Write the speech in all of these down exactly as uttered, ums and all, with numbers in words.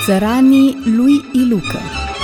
Țăranii lui Ilucă.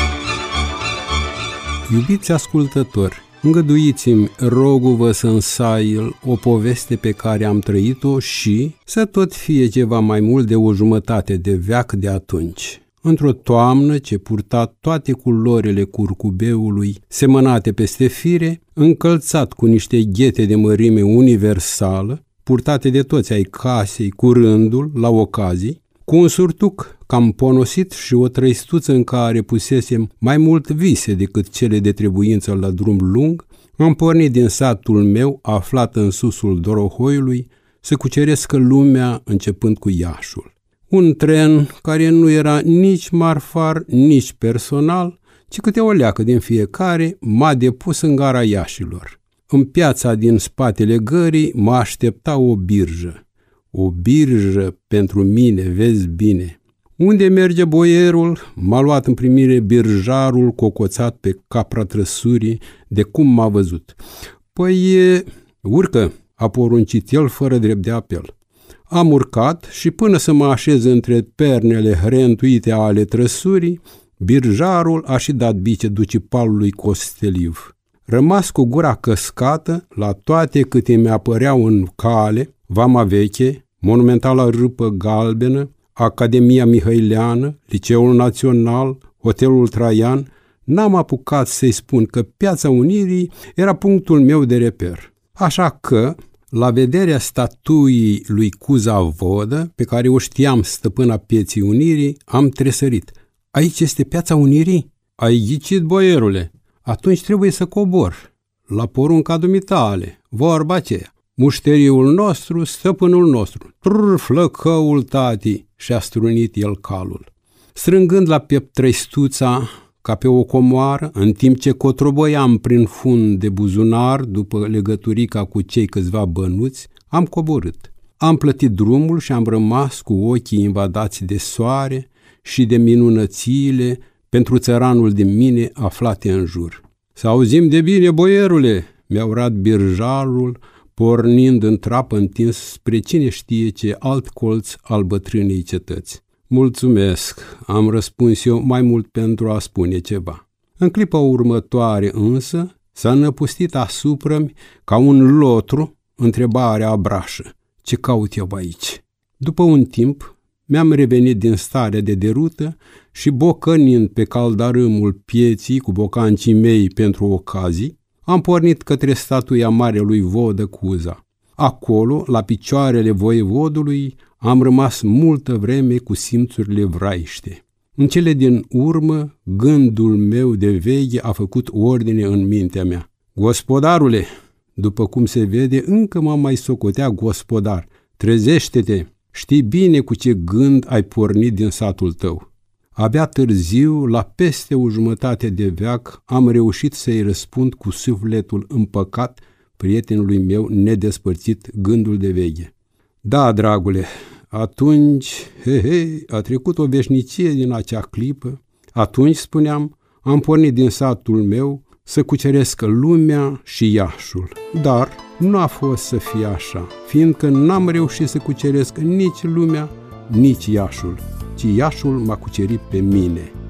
Iubiți ascultători, îngăduiți-mi, rogu-vă să însail o poveste pe care am trăit-o și să tot fie ceva mai mult de o jumătate de veac de atunci. Într-o toamnă ce purta toate culorile curcubeului semănate peste fire, încălțat cu niște ghete de mărime universală, purtate de toți ai casei cu rândul, la ocazii, cu un surtuc cam ponosit și o trăistuță în care pusesem mai mult vise decât cele de trebuință la drum lung, am pornit din satul meu, aflat în susul Dorohoiului, să cuceresc lumea începând cu Iașul. Un tren care nu era nici marfar, nici personal, ci câte o leacă din fiecare m-a depus în gara Iașilor. În piața din spatele gării mă aștepta o birjă. O birjă pentru mine, vezi bine. Unde merge boierul, m-a luat în primire birjarul cocoțat pe capra trăsurii de cum m-a văzut. Păi, e... urcă, a poruncit el fără drept de apel. Am urcat și până să mă așez între pernele hrentuite ale trăsurii, birjarul a și dat bice ducipalului Costeliv. Rămas cu gura căscată la toate câte mi-apăreau în cale, Vama Veche, Monumentala Râpă Galbenă, Academia Mihăileană, Liceul Național, Hotelul Traian, n-am apucat să-i spun că Piața Unirii era punctul meu de reper. Așa că, la vederea statuii lui Cuza Vodă, pe care o știam stăpâna Pieții Unirii, am tresărit. Aici este Piața Unirii? Ai ghicit, boierule. Atunci trebuie să cobor. La porunca dumitale, vorba aceea. Mușteriul nostru, stăpânul nostru. Trrr, flăcăul tati, și-a strunit el calul. Strângând la piept trăistuța ca pe o comoară, în timp ce cotroboiam prin fund de buzunar după legăturica cu cei câțiva bănuți, am coborât. Am plătit drumul și am rămas cu ochii invadați de soare și de minunățiile pentru țăranul de mine aflate în jur. Să auzim de bine, boierule, mi-a urat birjarul, pornind în trapă întins spre cine știe ce alt colț al bătrânei cetăți. Mulțumesc, am răspuns eu mai mult pentru a spune ceva. În clipa următoare însă s-a năpustit asupra-mi ca un lotru întrebarea abrașă. Ce caut eu aici? După un timp mi-am revenit din starea de derută și bocănind pe caldarâmul pieții cu bocancii mei pentru ocazii, am pornit către statuia marelui vodă Cuza. Acolo, la picioarele voievodului, am rămas multă vreme cu simțurile vraiște. În cele din urmă, gândul meu de veche a făcut ordine în mintea mea. Gospodarule, după cum se vede, încă mă mai socotea gospodar. Trezește-te, știi bine cu ce gând ai pornit din satul tău. Abia târziu, la peste o jumătate de veac, am reușit să-i răspund cu sufletul împăcat prietenului meu nedespărțit gândul de veche. Da, dragule, atunci, he, he, a trecut o veșnicie din acea clipă. Atunci, spuneam, am pornit din satul meu să cuceresc lumea și Iașul. Dar nu a fost să fie așa, fiindcă n-am reușit să cuceresc nici lumea, nici Iașul, ci Iașul m-a cucerit pe mine.